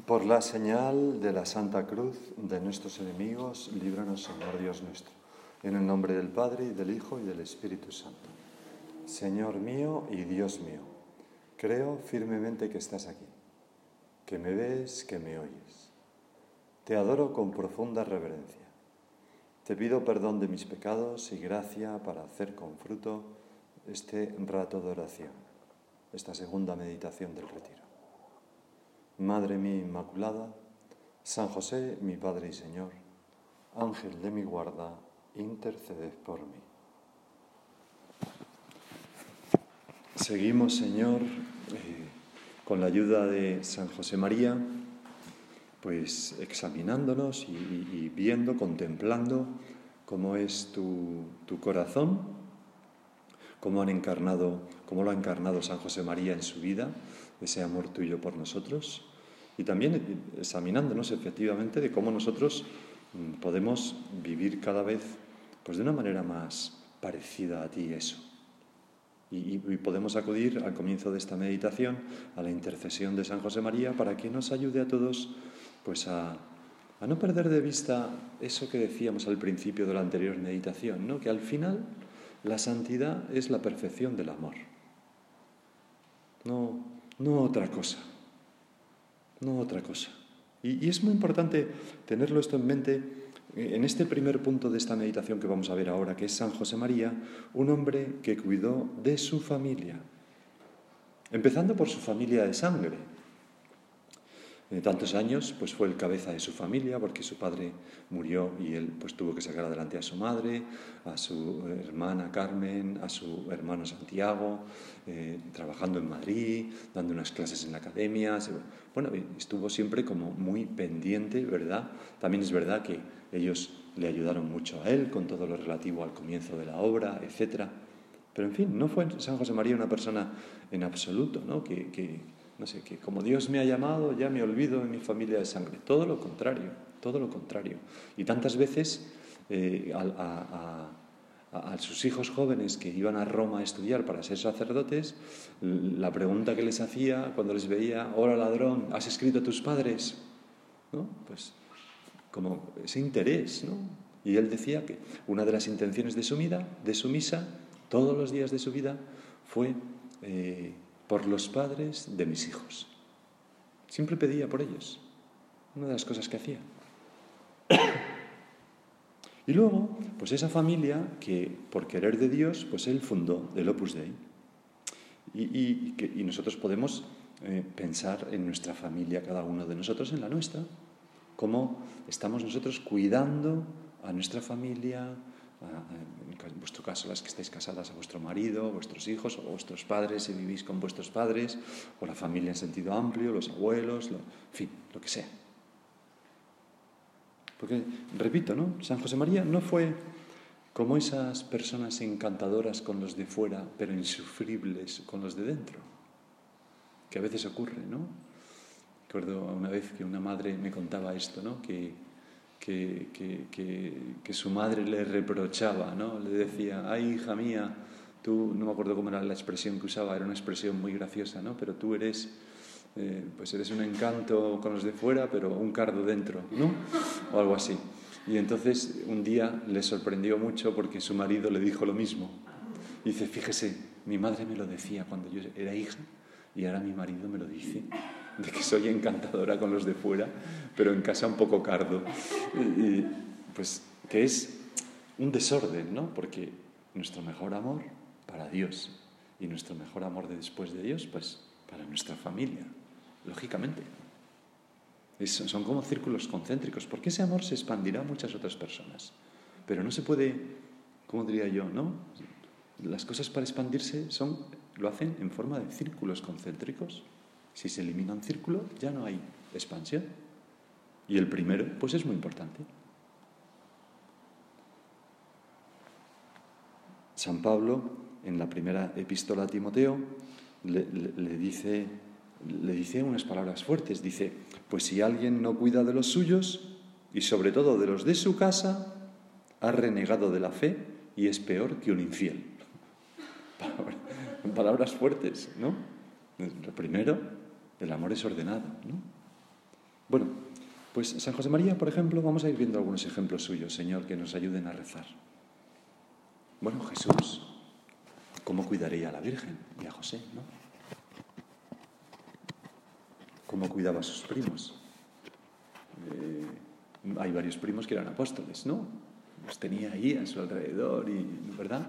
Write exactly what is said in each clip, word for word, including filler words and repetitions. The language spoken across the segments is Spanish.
Por la señal de la Santa Cruz de nuestros enemigos, líbranos, Señor Dios nuestro. En el nombre del Padre, y del Hijo, y del Espíritu Santo. Señor mío y Dios mío, creo firmemente que estás aquí, que me ves, que me oyes. Te adoro con profunda reverencia. Te pido perdón de mis pecados y gracia para hacer con fruto este rato de oración, esta segunda meditación del retiro. Madre mía Inmaculada, San José, mi Padre y Señor, Ángel de mi guarda, interceded por mí. Seguimos, Señor, eh, con la ayuda de San José María, pues examinándonos y, y, y viendo, contemplando cómo es tu, tu corazón, cómo han encarnado, cómo lo ha encarnado San José María en su vida, ese amor tuyo por nosotros, y también examinándonos efectivamente de cómo nosotros podemos vivir cada vez pues de una manera más parecida a ti eso. Y, y podemos acudir al comienzo de esta meditación a la intercesión de San José María para que nos ayude a todos pues a, a no perder de vista eso que decíamos al principio de la anterior meditación, ¿no? Que al final la santidad es la perfección del amor. No, no otra cosa. No otra cosa. Y, y es muy importante tenerlo esto en mente en este primer punto de esta meditación que vamos a ver ahora, que es San José María, un hombre que cuidó de su familia, empezando por su familia de sangre. De tantos años, pues fue el cabeza de su familia, porque su padre murió y él pues tuvo que sacar adelante a su madre, a su hermana Carmen, a su hermano Santiago, eh, trabajando en Madrid, dando unas clases en la academia. Bueno, estuvo siempre como muy pendiente, ¿verdad? También es verdad que ellos le ayudaron mucho a él con todo lo relativo al comienzo de la obra, etcétera. Pero en fin, no fue San José María una persona en absoluto, ¿no? Que, que No sé, que como Dios me ha llamado, ya me olvido de mi familia de sangre. Todo lo contrario, todo lo contrario. Y tantas veces eh, a, a, a, a sus hijos jóvenes que iban a Roma a estudiar para ser sacerdotes, la pregunta que les hacía cuando les veía: hola ladrón, ¿has escrito a tus padres? ¿No? Pues como ese interés, ¿no? Y él decía que una de las intenciones de su vida, de su misa, todos los días de su vida, fue Eh, por los padres de mis hijos. Siempre pedía por ellos. Una de las cosas que hacía. Y luego, pues esa familia que, por querer de Dios, pues él fundó el Opus Dei. Y, y, y, y nosotros podemos eh, pensar en nuestra familia, cada uno de nosotros en la nuestra, cómo estamos nosotros cuidando a nuestra familia, en vuestro caso las que estáis casadas, a vuestro marido, a vuestros hijos, o a vuestros padres si vivís con vuestros padres, o la familia en sentido amplio, los abuelos, lo, en fin, lo que sea. Porque, repito, ¿no? San José María no fue como esas personas encantadoras con los de fuera, pero insufribles con los de dentro, que a veces ocurre, ¿no? Recuerdo una vez que una madre me contaba esto, ¿no? Que Que, que, que, que su madre le reprochaba, ¿no? Le decía: ay, hija mía, tú, no me acuerdo cómo era la expresión que usaba, era una expresión muy graciosa, ¿no? Pero tú eres, eh, pues eres un encanto con los de fuera, pero un cardo dentro, ¿no? O algo así. Y entonces un día le sorprendió mucho porque su marido le dijo lo mismo. Y dice: fíjese, mi madre me lo decía cuando yo era hija y ahora mi marido me lo dice, de que soy encantadora con los de fuera, pero en casa un poco cardo. Y, y, pues que es un desorden, ¿no? Porque nuestro mejor amor para Dios y nuestro mejor amor de después de Dios, pues para nuestra familia, lógicamente. Es, son como círculos concéntricos, porque ese amor se expandirá a muchas otras personas. Pero no se puede, ¿cómo diría yo, no? Las cosas para expandirse son, lo hacen en forma de círculos concéntricos. Si se elimina un círculo, ya no hay expansión. Y el primero, pues es muy importante. San Pablo, en la primera epístola a Timoteo, le, le, le, dice, le dice unas palabras fuertes. Dice: pues si alguien no cuida de los suyos, y sobre todo de los de su casa, ha renegado de la fe y es peor que un infiel. Palabras, palabras fuertes, ¿no? Lo primero, el amor es ordenado, ¿no? Bueno, pues San José María, por ejemplo, vamos a ir viendo algunos ejemplos suyos, Señor, que nos ayuden a rezar. Bueno, Jesús, ¿cómo cuidaría a la Virgen y a José, no? ¿Cómo cuidaba a sus primos? Eh, hay varios primos que eran apóstoles, ¿no? Los tenía ahí a su alrededor, y, ¿verdad?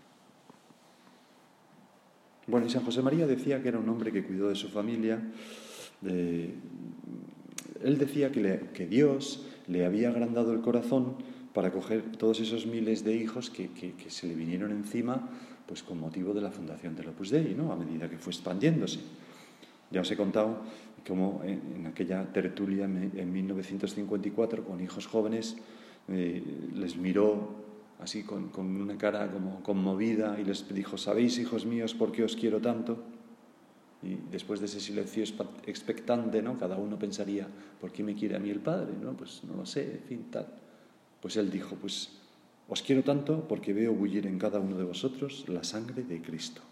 Bueno, y San José María decía que era un hombre que cuidó de su familia. De... Él decía que, le, que Dios le había agrandado el corazón para coger todos esos miles de hijos que, que, que se le vinieron encima, pues con motivo de la fundación del Opus Dei, ¿no? A medida que fue expandiéndose. Ya os he contado cómo en, en aquella tertulia en mil novecientos cincuenta y cuatro, con hijos jóvenes, eh, les miró así con, con una cara como conmovida y les dijo: ¿sabéis, hijos míos, por qué os quiero tanto? Y después de ese silencio expectante, ¿no? Cada uno pensaría: ¿por qué me quiere a mí el Padre? ¿No? Pues no lo sé, en fin, tal. Pues él dijo: pues os quiero tanto porque veo bullir en cada uno de vosotros la sangre de Cristo.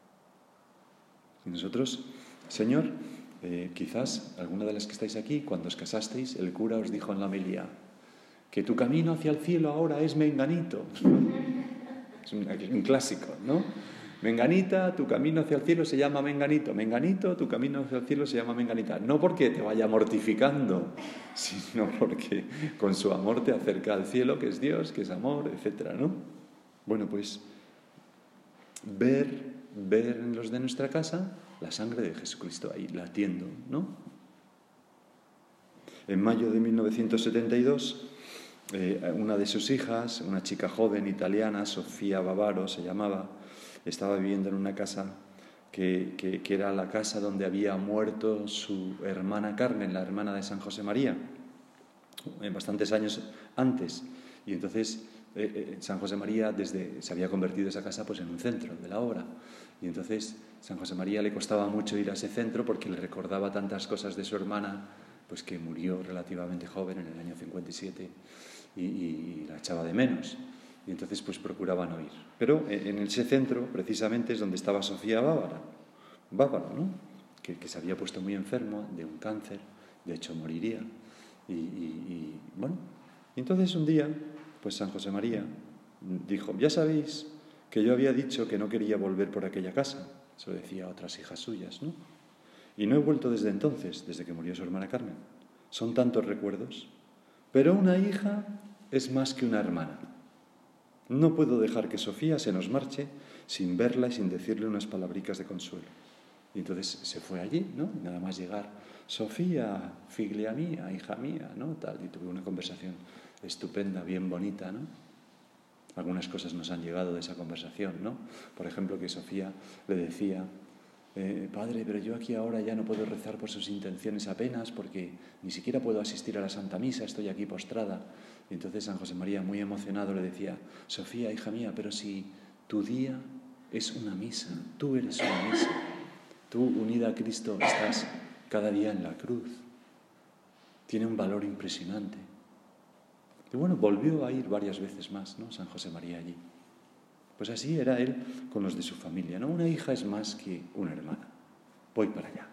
Y nosotros, Señor, eh, quizás alguna de las que estáis aquí, cuando os casasteis, el cura os dijo en la homilía que tu camino hacia el cielo ahora es menganito. Es un, un clásico, ¿no? Menganita, tu camino hacia el cielo se llama menganito. Menganito, tu camino hacia el cielo se llama menganita. No porque te vaya mortificando, sino porque con su amor te acerca al cielo, que es Dios, que es amor, etcétera, ¿no? Bueno, pues ver, ver en los de nuestra casa la sangre de Jesucristo ahí latiendo, ¿no? En mayo de mil novecientos setenta y dos, eh, una de sus hijas, una chica joven italiana, Sofía Bavaro se llamaba, estaba viviendo en una casa que, que, que era la casa donde había muerto su hermana Carmen, la hermana de San José María, en bastantes años antes. Y entonces eh, eh, San José María desde, se había convertido esa casa pues en un centro de la obra. Y entonces San José María le costaba mucho ir a ese centro porque le recordaba tantas cosas de su hermana, pues que murió relativamente joven en el año cincuenta y siete y, y, y la echaba de menos. Y entonces pues procuraba no ir. Pero en ese centro precisamente es donde estaba Sofía Bávara, Bávaro, ¿no? Que, que se había puesto muy enfermo de un cáncer, de hecho moriría. Y, y, y bueno, y entonces un día, pues San José María dijo: ya sabéis que yo había dicho que no quería volver por aquella casa. Se lo decía a otras hijas suyas, ¿no? Y no he vuelto desde entonces, desde que murió su hermana Carmen. Son tantos recuerdos. Pero una hija es más que una hermana. No puedo dejar que Sofía se nos marche sin verla y sin decirle unas palabricas de consuelo. Y entonces se fue allí, ¿no? Nada más llegar: Sofía, figlia mía, hija mía, ¿no? Tal, y tuve una conversación estupenda, bien bonita, ¿no? Algunas cosas nos han llegado de esa conversación, ¿no? Por ejemplo, que Sofía le decía: eh, padre, pero yo aquí ahora ya no puedo rezar por sus intenciones apenas, porque ni siquiera puedo asistir a la Santa Misa, estoy aquí postrada. Y entonces San José María, muy emocionado, le decía: Sofía, hija mía, pero si tu día es una misa, tú eres una misa. Tú, unida a Cristo, estás cada día en la cruz. Tiene un valor impresionante. Y bueno, volvió a ir varias veces más, ¿no? San José María allí. Pues así era él con los de su familia, ¿no? Una hija es más que una hermana. Voy para allá.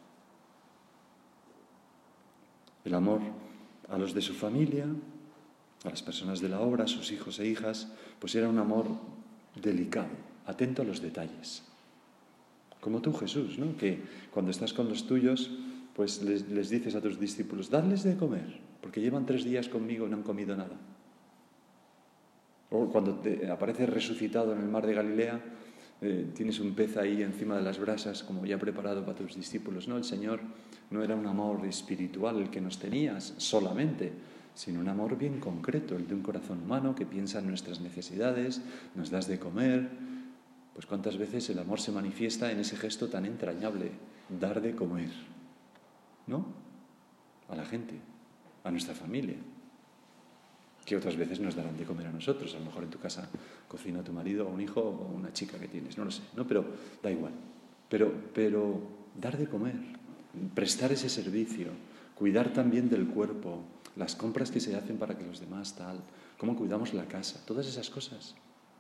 El amor a los de su familia, a las personas de la obra, a sus hijos e hijas, pues era un amor delicado, atento a los detalles. Como tú, Jesús, ¿no? Que cuando estás con los tuyos, pues les, les dices a tus discípulos: dadles de comer, porque llevan tres días conmigo y no han comido nada. O cuando te apareces resucitado en el mar de Galilea, eh, tienes un pez ahí encima de las brasas, como ya preparado para tus discípulos, ¿no? El Señor no era un amor espiritual el que nos tenías solamente, sino un amor bien concreto, el de un corazón humano que piensa en nuestras necesidades, nos das de comer. Pues cuántas veces el amor se manifiesta en ese gesto tan entrañable, dar de comer, ¿no? A la gente, a nuestra familia, que otras veces nos darán de comer a nosotros. A lo mejor en tu casa cocina tu marido o un hijo o una chica que tienes, no lo sé, ¿no? Pero da igual. Pero, pero dar de comer, prestar ese servicio, cuidar también del cuerpo, las compras que se hacen para que los demás tal, cómo cuidamos la casa, todas esas cosas.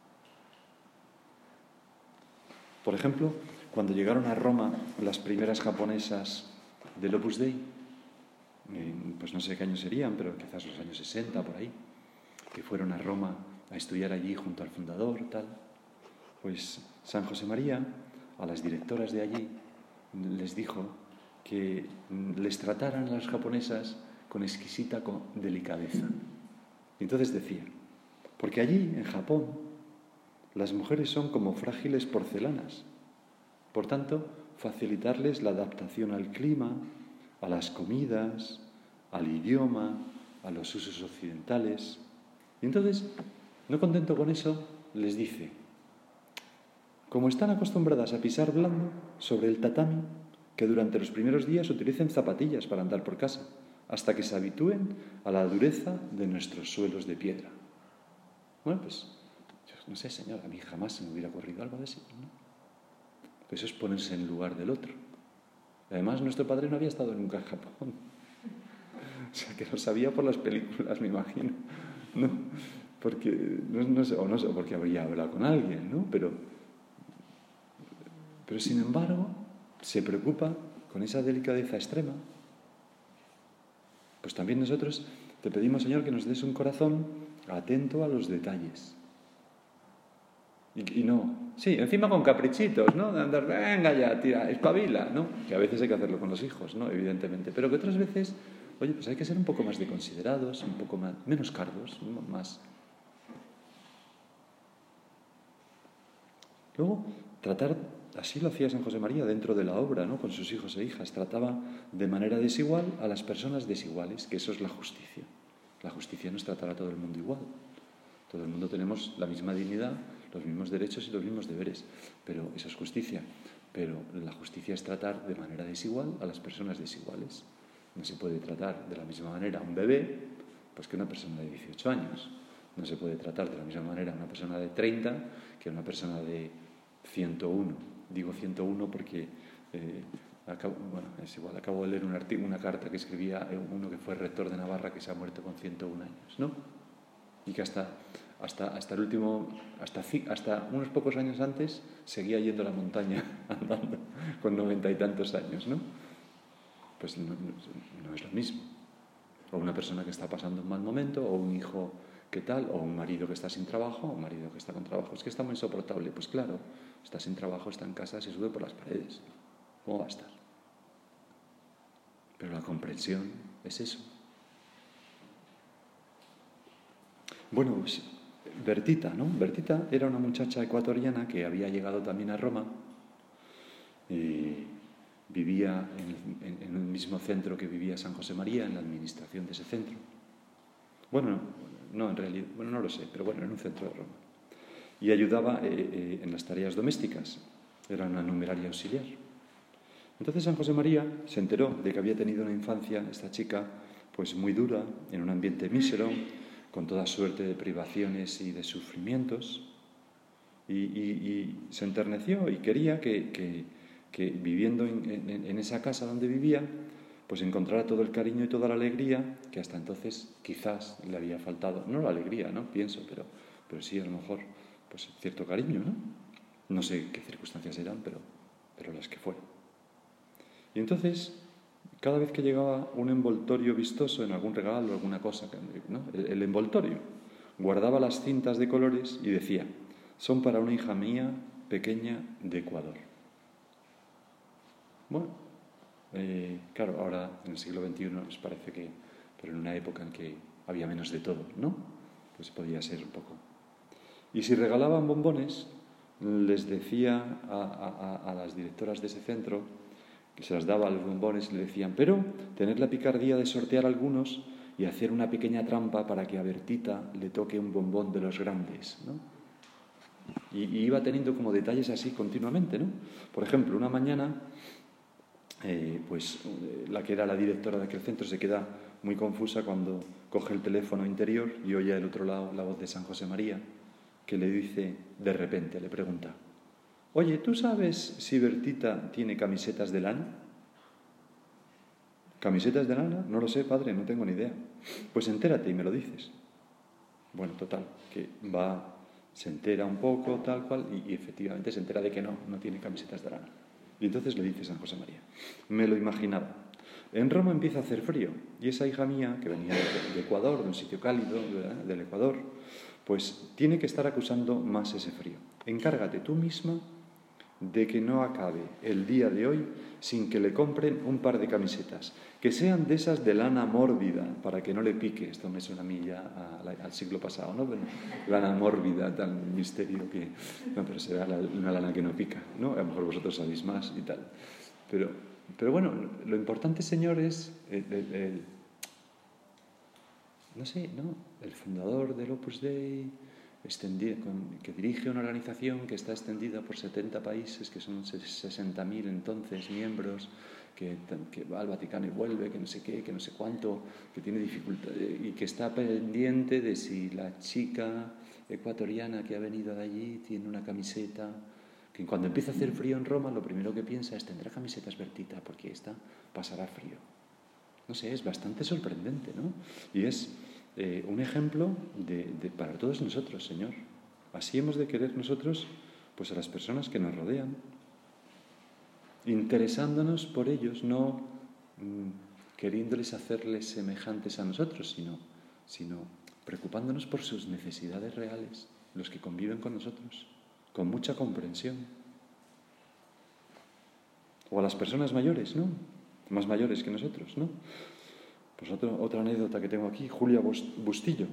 Por ejemplo, cuando llegaron a Roma las primeras japonesas del Opus Dei, eh, pues no sé qué años serían, pero quizás los años sesenta, por ahí, que fueron a Roma a estudiar allí junto al fundador, tal. Pues San José María, a las directoras de allí, les dijo que les trataran a las japonesas con exquisita delicadeza. Y entonces decía, porque allí, en Japón, las mujeres son como frágiles porcelanas. Por tanto, facilitarles la adaptación al clima, a las comidas, al idioma, a los usos occidentales. Y entonces, no contento con eso, les dice, como están acostumbradas a pisar blando sobre el tatami, que durante los primeros días utilicen zapatillas para andar por casa, hasta que se habitúen a la dureza de nuestros suelos de piedra. Bueno, pues, no sé, señor, a mí jamás se me hubiera ocurrido algo de eso, ¿no? Pues eso es ponerse en el lugar del otro. Además, nuestro padre no había estado nunca en Japón. O sea, que lo sabía por las películas, me imagino, ¿no? Porque, no, no sé, o no sé, porque habría hablado con alguien, ¿no? Pero, pero sin embargo, se preocupa con esa delicadeza extrema. Pues también nosotros te pedimos, Señor, que nos des un corazón atento a los detalles. Y, y no, sí, encima con caprichitos, ¿no? De andar, venga ya, tira, espabila, ¿no? Que a veces hay que hacerlo con los hijos, ¿no? Evidentemente. Pero que otras veces, oye, pues hay que ser un poco más de considerados, un poco más, menos cargos, más. Luego, tratar, así lo hacía San José María dentro de la obra, ¿no? Con sus hijos e hijas. Trataba de manera desigual a las personas desiguales, que eso es la justicia. La justicia no es tratar a todo el mundo igual. Todo el mundo tenemos la misma dignidad, los mismos derechos y los mismos deberes. Pero eso es justicia. Pero la justicia es tratar de manera desigual a las personas desiguales. No se puede tratar de la misma manera a un bebé pues que a una persona de dieciocho años. No se puede tratar de la misma manera a una persona de treinta que a una persona de ciento uno. Digo ciento uno porque eh, acabo, bueno, es igual, acabo de leer un artículo, una carta que escribía uno que fue rector de Navarra que se ha muerto con ciento uno años, ¿no? Y que hasta, hasta, hasta el último, hasta, hasta unos pocos años antes seguía yendo a la montaña andando con noventa y tantos años, ¿no? Pues no, no, no es lo mismo. O una persona que está pasando un mal momento, o un hijo que tal, o un marido que está sin trabajo, o un marido que está con trabajo. Es que está muy insoportable. Pues claro, está sin trabajo, está en casa, se sube por las paredes. ¿Cómo va a estar? Pero la comprensión es eso. Bueno, pues Bertita, ¿no? Bertita era una muchacha ecuatoriana que había llegado también a Roma y vivía en, en, en el mismo centro que vivía San José María, en la administración de ese centro. Bueno, no, en realidad, bueno, no lo sé, pero bueno, en un centro de Roma. Y ayudaba eh, eh, en las tareas domésticas. Era una numeraria auxiliar. Entonces San José María se enteró de que había tenido una infancia, esta chica, pues muy dura, en un ambiente mísero, con toda suerte de privaciones y de sufrimientos, y, y, y se enterneció y quería que, que, que viviendo en, en, en esa casa donde vivía, pues encontrara todo el cariño y toda la alegría que hasta entonces quizás le había faltado. No la alegría, ¿no? Pienso, pero, pero sí a lo mejor pues cierto cariño, ¿no? No sé qué circunstancias eran, pero, pero las que fueron. Y entonces, cada vez que llegaba un envoltorio vistoso en algún regalo, alguna cosa, ¿no? el, el envoltorio, guardaba las cintas de colores y decía, son para una hija mía pequeña de Ecuador. Bueno, eh, claro, ahora en el siglo veintiuno nos parece que, pero en una época en que había menos de todo, ¿no? Pues podía ser un poco. Y si regalaban bombones, les decía a, a, a las directoras de ese centro, que se las daba a los bombones y le decían, pero tener la picardía de sortear algunos y hacer una pequeña trampa para que a Bertita le toque un bombón de los grandes, ¿no? Y, y iba teniendo como detalles así continuamente, ¿no? Por ejemplo, una mañana, eh, pues la que era la directora de aquel centro se queda muy confusa cuando coge el teléfono interior y oye al otro lado la voz de San José María, que le dice de repente, le pregunta, oye, ¿tú sabes si Bertita tiene camisetas de lana? ¿Camisetas de lana? No lo sé, padre, no tengo ni idea. Pues entérate y me lo dices. Bueno, total, que va, se entera un poco, tal cual, y, y efectivamente se entera de que no, no tiene camisetas de lana. Y entonces le dice San José María, me lo imaginaba. En Roma empieza a hacer frío y esa hija mía, que venía de, de Ecuador, de un sitio cálido, ¿verdad?, del Ecuador, pues tiene que estar acusando más ese frío. Encárgate tú misma de que no acabe el día de hoy sin que le compren un par de camisetas, que sean de esas de lana mórbida, para que no le pique. Esto me suena a mí ya a, a, al siglo pasado, ¿no? Bueno, lana mórbida, tan misterio que... No, pero será la, una lana que no pica, ¿no? A lo mejor vosotros sabéis más y tal. Pero, pero bueno, lo importante, Señor, es el, el, el, no sé, ¿no?, el fundador del Opus Dei, extendido, con, que dirige una organización que está extendida por setenta países, que son sesenta mil entonces miembros, que, que va al Vaticano y vuelve, que no sé qué, que no sé cuánto, que tiene dificultades y que está pendiente de si la chica ecuatoriana que ha venido de allí tiene una camiseta, que cuando empieza a hacer frío en Roma lo primero que piensa es: tendrá camisetas Bertita porque esta pasará frío. No sé, es bastante sorprendente, ¿no? Y es eh, un ejemplo de, de, para todos nosotros, Señor. Así hemos de querer nosotros, pues, a las personas que nos rodean, interesándonos por ellos, no mmm, queriéndoles hacerles semejantes a nosotros, sino, sino preocupándonos por sus necesidades reales, los que conviven con nosotros, con mucha comprensión. O a las personas mayores, ¿no?, más mayores que nosotros, ¿no? Pues otro, otra anécdota que tengo aquí, Julia Bustillo,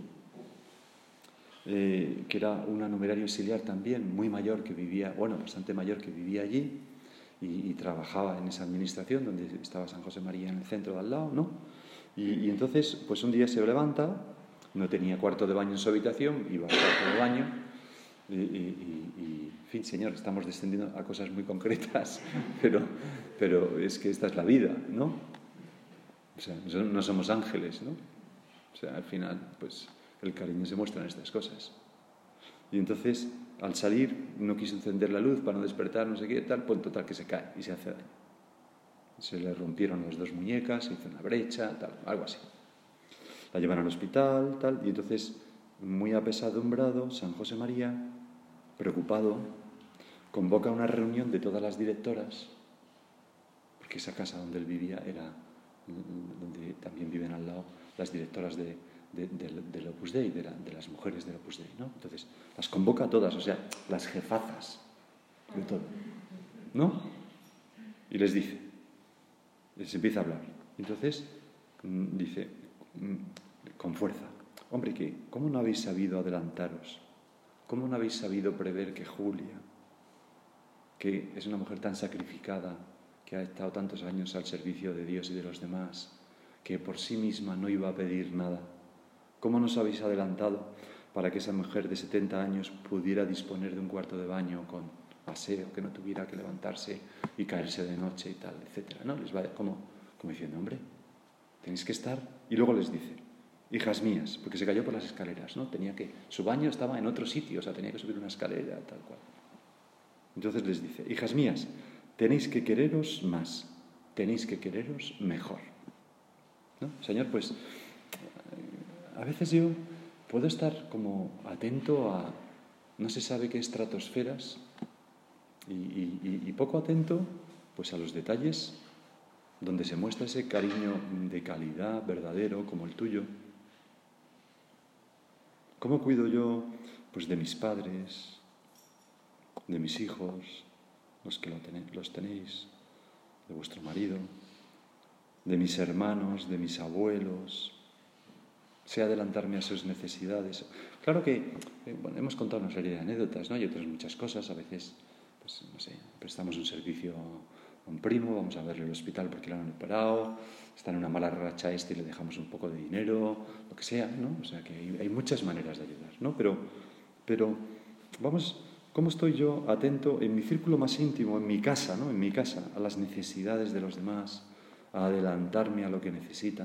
eh, que era una numeraria auxiliar también, muy mayor, que vivía, bueno, bastante mayor, que vivía allí y, y trabajaba en esa administración donde estaba San José María en el centro de al lado, ¿no? Y, y entonces, pues un día se levanta, no tenía cuarto de baño en su habitación, iba al cuarto de baño y, y, y, y en fin, Señor, estamos descendiendo a cosas muy concretas, pero, pero es que esta es la vida, ¿no? O sea, no somos ángeles, ¿no? O sea, al final, pues, el cariño se muestra en estas cosas. Y entonces, al salir, no quiso encender la luz para no despertar, no sé qué, tal, pues total que se cae y se hace daño. Se le rompieron las dos muñecas, se hizo una brecha, tal, algo así. La llevan al hospital, tal, y entonces, muy apesadumbrado, San José María, preocupado, convoca una reunión de todas las directoras, porque esa casa donde él vivía era donde también viven al lado las directoras de, de, de, del Opus Dei, de, la, de las mujeres del Opus Dei, ¿no? Entonces, las convoca a todas, o sea, las jefazas de todo, ¿no? Y les dice, les empieza a hablar. Entonces, dice, con fuerza: hombre, ¿qué? ¿Cómo no habéis sabido adelantaros? ¿Cómo no habéis sabido prever que Julia, que es una mujer tan sacrificada, que ha estado tantos años al servicio de Dios y de los demás, que por sí misma no iba a pedir nada, cómo nos habéis adelantado para que esa mujer de setenta años pudiera disponer de un cuarto de baño con aseo, que no tuviera que levantarse y caerse de noche y tal, etcétera, ¿no? Les va como, como diciendo, hombre, tenéis que estar. Y luego les dice, hijas mías, porque se cayó por las escaleras, ¿no? Tenía que, su baño estaba en otro sitio, o sea, tenía que subir una escalera, tal cual. Entonces les dice, hijas mías, tenéis que quereros más, tenéis que quereros mejor, ¿no? Señor, pues a veces yo puedo estar como atento a no se sabe qué estratosferas y, y, y poco atento pues a los detalles donde se muestra ese cariño de calidad verdadero como el tuyo. ¿Cómo cuido yo pues de mis padres, de mis hijos, los que lo tenéis, los tenéis, de vuestro marido, de mis hermanos, de mis abuelos? Sé adelantarme a sus necesidades. Claro que eh, bueno, hemos contado una serie de anécdotas, ¿no? Y otras muchas cosas. A veces, pues, no sé, prestamos un servicio a un primo, vamos a verle al hospital porque lo han operado, está en una mala racha este y le dejamos un poco de dinero, lo que sea, ¿no? O sea que hay, hay muchas maneras de ayudar, ¿no? Pero, pero vamos, ¿cómo estoy yo atento en mi círculo más íntimo, en mi casa, ¿no? En mi casa, a las necesidades de los demás, a adelantarme a lo que necesitan?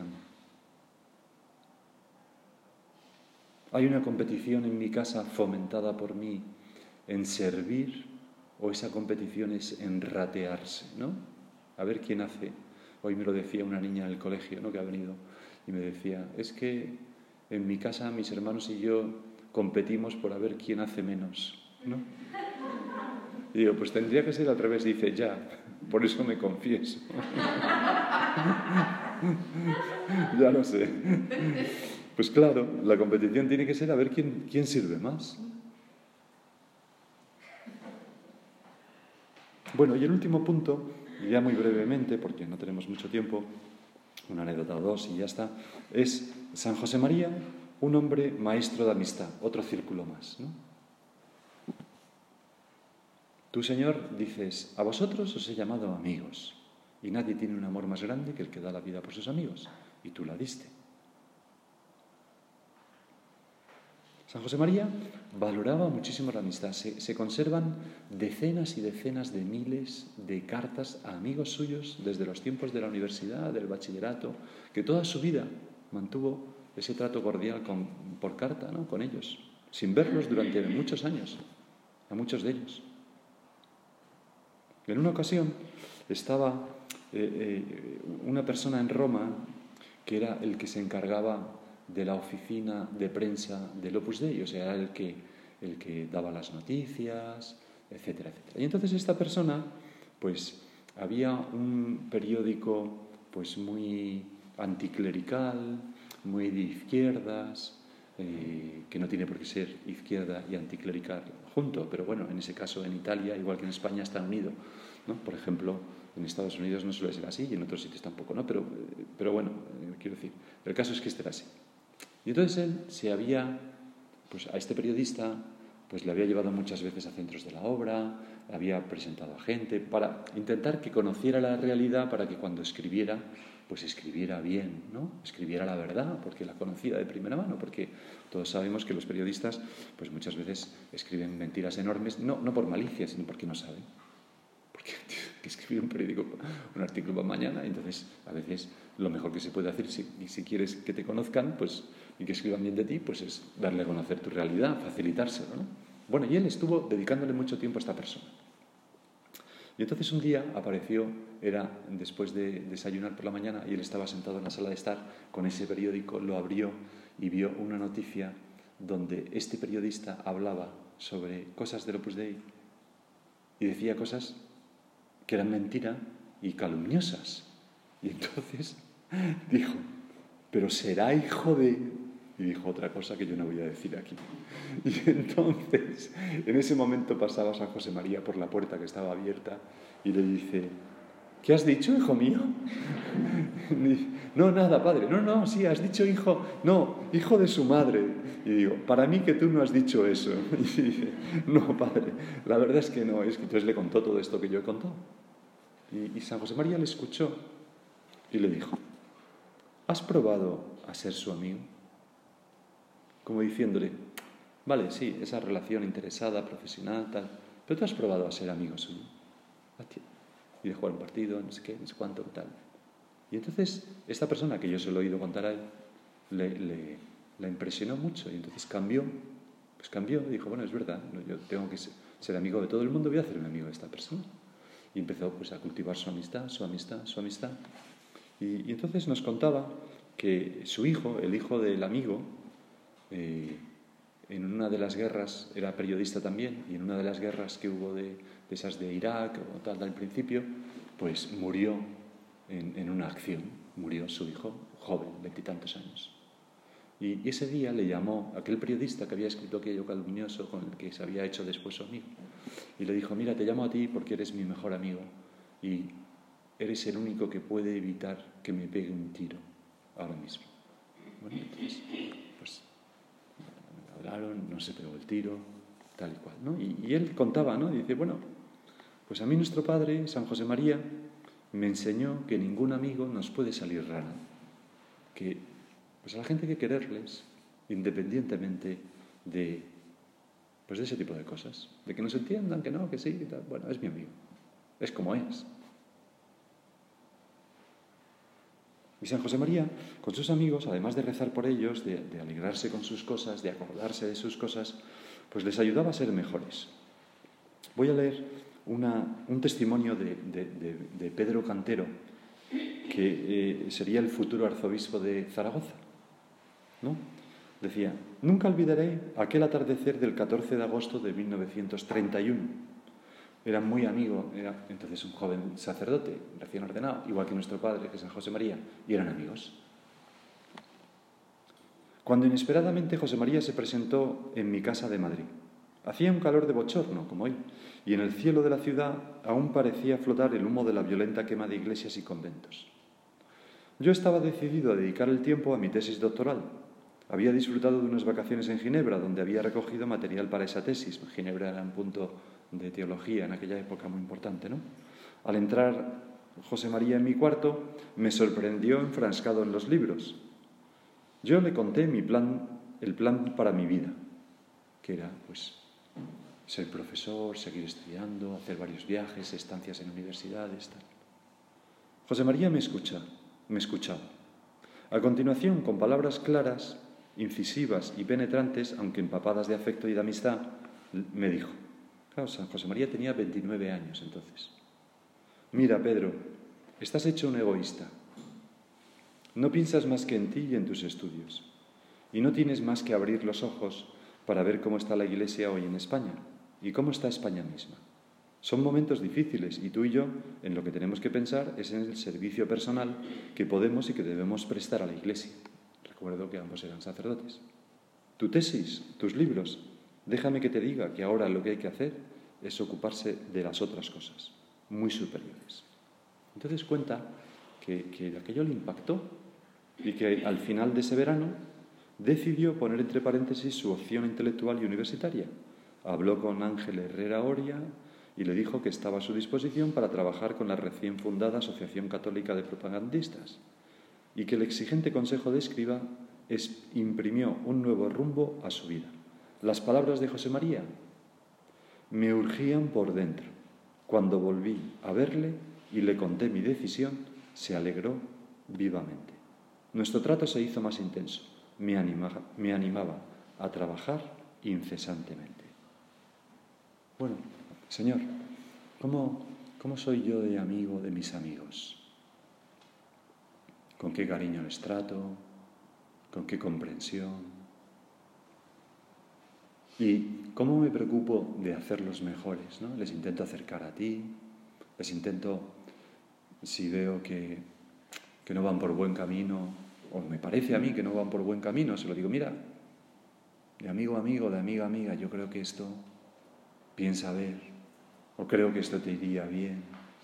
¿Hay una competición en mi casa fomentada por mí en servir o esa competición es en ratearse, ¿no? A ver quién hace. Hoy me lo decía una niña del colegio, ¿no? Que ha venido y me decía, es que en mi casa mis hermanos y yo competimos por a ver quién hace menos, ¿no? Y digo, pues tendría que ser al revés. Dice, ya, por eso me confieso. Ya lo sé. Pues claro, la competición tiene que ser a ver quién, quién sirve más. Bueno, y el último punto, ya muy brevemente, porque no tenemos mucho tiempo, una anécdota o dos y ya está, es San José María, un hombre maestro de amistad, otro círculo más, ¿no? Tú, Señor, dices, a vosotros os he llamado amigos, y nadie tiene un amor más grande que el que da la vida por sus amigos, y tú la diste. San José María valoraba muchísimo la amistad. Se, se conservan decenas y decenas de miles de cartas a amigos suyos desde los tiempos de la universidad, del bachillerato, que toda su vida mantuvo ese trato cordial con, por carta, ¿no?, con ellos, sin verlos durante muchos años, a muchos de ellos. En una ocasión estaba eh, eh, una persona en Roma que era el que se encargaba de la oficina de prensa del Opus Dei, o sea, era el que, el que daba las noticias, etcétera, etcétera. Y entonces esta persona, pues, había un periódico, pues, muy anticlerical, muy de izquierdas, eh, que no tiene por qué ser izquierda y anticlerical junto, pero bueno, en ese caso en Italia, igual que en España, están unidos, ¿no? Por ejemplo, en Estados Unidos no suele ser así y en otros sitios tampoco, ¿no? Pero, pero bueno, eh, quiero decir, el caso es que este era así. Y entonces él se había, pues a este periodista, pues le había llevado muchas veces a centros de la obra, había presentado a gente para intentar que conociera la realidad, para que cuando escribiera, pues escribiera bien, ¿no? Escribiera la verdad, porque la conocía de primera mano, porque todos sabemos que los periodistas, pues muchas veces escriben mentiras enormes, no, no por malicia, sino porque no saben. Porque que escribir un periódico, un artículo para mañana, entonces a veces lo mejor que se puede hacer, si, si quieres que te conozcan, pues, y que escriban bien de ti, pues es darle a conocer tu realidad, facilitárselo, ¿no? Bueno, y él estuvo dedicándole mucho tiempo a esta persona. Y entonces un día apareció, era después de desayunar por la mañana, y él estaba sentado en la sala de estar con ese periódico, lo abrió y vio una noticia donde este periodista hablaba sobre cosas del Opus Dei y decía cosas que eran mentira y calumniosas. Y entonces dijo, pero será hijo de... Y dijo otra cosa que yo no voy a decir aquí. Y entonces, en ese momento pasaba San José María por la puerta que estaba abierta y le dice, ¿qué has dicho, hijo mío? No, nada, padre. No, no, sí, has dicho hijo. No, hijo de su madre. Y digo, para mí que tú no has dicho eso. Y dice, no, padre, la verdad es que no. Es que entonces le contó todo esto que yo he contado. Y, y San José María le escuchó y le dijo, ¿has probado a ser su amigo? Como diciéndole, vale, sí, esa relación interesada, profesional, tal, pero tú has probado a ser amigo suyo. Y de jugar un partido, no sé qué, no sé cuánto, tal. Y entonces, esta persona que yo se lo he oído contar a él, le, le, le impresionó mucho y entonces cambió, pues cambió, y dijo, bueno, es verdad, yo tengo que ser, ser amigo de todo el mundo, voy a hacerme amigo de esta persona. Y empezó pues a cultivar su amistad, su amistad, su amistad. Y, y entonces nos contaba que su hijo, el hijo del amigo, eh, en una de las guerras, era periodista también, y en una de las guerras que hubo de, de esas de Irak o tal al principio, pues murió en, en una acción, murió su hijo, joven, veintitantos años. Y, y ese día le llamó aquel periodista que había escrito aquello calumnioso con el que se había hecho después su amigo, y le dijo, mira, te llamo a ti porque eres mi mejor amigo y eres el único que puede evitar que me pegue un tiro ahora mismo. Bueno, entonces, pues hablaron, no se pegó el tiro, tal y cual, ¿no? Y, y él contaba, ¿no? Y dice, bueno, pues a mí nuestro padre, San José María, me enseñó que ningún amigo nos puede salir raro, que pues a la gente hay que quererles independientemente de, pues de ese tipo de cosas, de que nos entiendan, que no, que sí, que tal. Bueno, es mi amigo, es como es. Y San José María, con sus amigos, además de rezar por ellos, de, de alegrarse con sus cosas, de acordarse de sus cosas, pues les ayudaba a ser mejores. Voy a leer una, un testimonio de, de, de, de Pedro Cantero, que eh, sería el futuro arzobispo de Zaragoza, ¿no? Decía, nunca olvidaré aquel atardecer del catorce de agosto de mil novecientos treinta y uno. era muy amigo, era entonces un joven sacerdote, recién ordenado, igual que nuestro padre, que es San José María, y eran amigos. Cuando inesperadamente José María se presentó en mi casa de Madrid, hacía un calor de bochorno, como hoy, y en el cielo de la ciudad aún parecía flotar el humo de la violenta quema de iglesias y conventos. Yo estaba decidido a dedicar el tiempo a mi tesis doctoral. Había disfrutado de unas vacaciones en Ginebra, donde había recogido material para esa tesis. Ginebra era un punto de teología en aquella época muy importante, ¿no? Al entrar José María en mi cuarto, me sorprendió enfrascado en los libros. Yo le conté mi plan, el plan para mi vida, que era, pues, ser profesor, seguir estudiando, hacer varios viajes, estancias en universidades, tal. José María me escucha, me escuchaba. A continuación, con palabras claras, incisivas y penetrantes, aunque empapadas de afecto y de amistad, me dijo, claro, San José María tenía veintinueve años entonces. Mira, Pedro, estás hecho un egoísta. No piensas más que en ti y en tus estudios. Y no tienes más que abrir los ojos para ver cómo está la Iglesia hoy en España y cómo está España misma. Son momentos difíciles y tú y yo en lo que tenemos que pensar es en el servicio personal que podemos y que debemos prestar a la Iglesia. Recuerdo que ambos eran sacerdotes. Tu tesis, tus libros, déjame que te diga que ahora lo que hay que hacer es ocuparse de las otras cosas, muy superiores. Entonces cuenta que, que aquello le impactó y que al final de ese verano decidió poner entre paréntesis su opción intelectual y universitaria. Habló con Ángel Herrera Oria y le dijo que estaba a su disposición para trabajar con la recién fundada Asociación Católica de Propagandistas y que el exigente consejo de escriba es, imprimió un nuevo rumbo a su vida. Las palabras de José María me urgían por dentro. Cuando volví a verle y le conté mi decisión, se alegró vivamente. Nuestro trato se hizo más intenso. Me animaba, me animaba a trabajar incesantemente. Bueno, Señor, ¿cómo, cómo soy yo de amigo de mis amigos? ¿Con qué cariño les trato? ¿Con qué comprensión? ¿Y cómo me preocupo de hacerlos mejores, ¿no? Les intento acercar a ti, les intento, si veo que, que no van por buen camino, o me parece a mí que no van por buen camino, se lo digo, mira, de amigo a amigo, de amiga a amiga, yo creo que esto, piensa ver, o creo que esto te iría bien.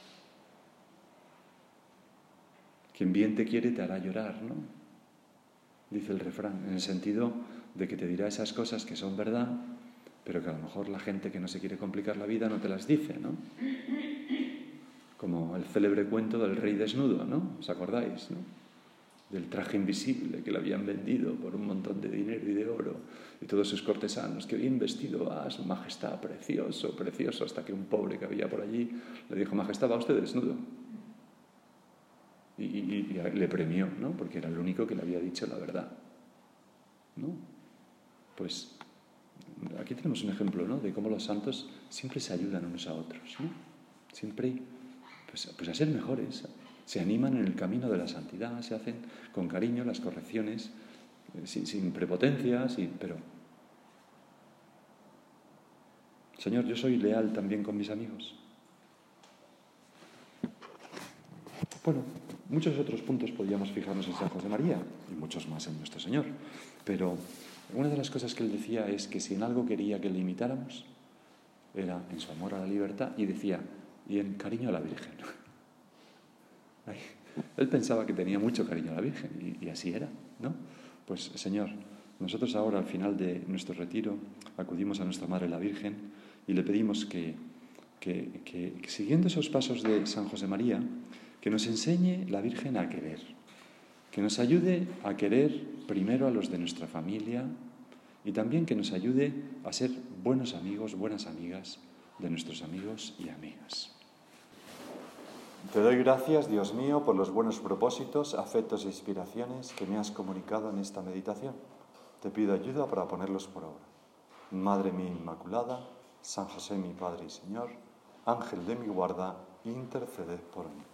Quien bien te quiere te hará llorar, ¿no? Dice el refrán, en el sentido de que te dirá esas cosas que son verdad, pero que a lo mejor la gente que no se quiere complicar la vida no te las dice, ¿no? Como el célebre cuento del rey desnudo, ¿no? ¿Os acordáis, no? Del traje invisible que le habían vendido por un montón de dinero y de oro, y todos sus cortesanos, que bien vestido va, su majestad, precioso, precioso, hasta que un pobre que había por allí le dijo, majestad, va usted desnudo. Y, y, y le premió, ¿no? Porque era el único que le había dicho la verdad, ¿no? Pues aquí tenemos un ejemplo, ¿no? De cómo los santos siempre se ayudan unos a otros, ¿no? Siempre, pues, pues a ser mejores. Se animan en el camino de la santidad, se hacen con cariño las correcciones, eh, sin, sin prepotencias, y, pero... Señor, yo soy leal también con mis amigos. Bueno, muchos otros puntos podríamos fijarnos en San José María, y muchos más en nuestro Señor, pero una de las cosas que él decía es que si en algo quería que le imitáramos, era en su amor a la libertad, y decía, y en cariño a la Virgen. Ay, él pensaba que tenía mucho cariño a la Virgen, y, y así era, ¿no? Pues, Señor, nosotros ahora, al final de nuestro retiro, acudimos a nuestra Madre la Virgen y le pedimos que, que, que, que siguiendo esos pasos de San José María, que nos enseñe la Virgen a querer, que nos ayude a querer primero a los de nuestra familia y también que nos ayude a ser buenos amigos, buenas amigas de nuestros amigos y amigas. Te doy gracias, Dios mío, por los buenos propósitos, afectos e inspiraciones que me has comunicado en esta meditación. Te pido ayuda para ponerlos por obra. Madre mía Inmaculada, San José mi Padre y Señor, Ángel de mi guarda, interceded por mí.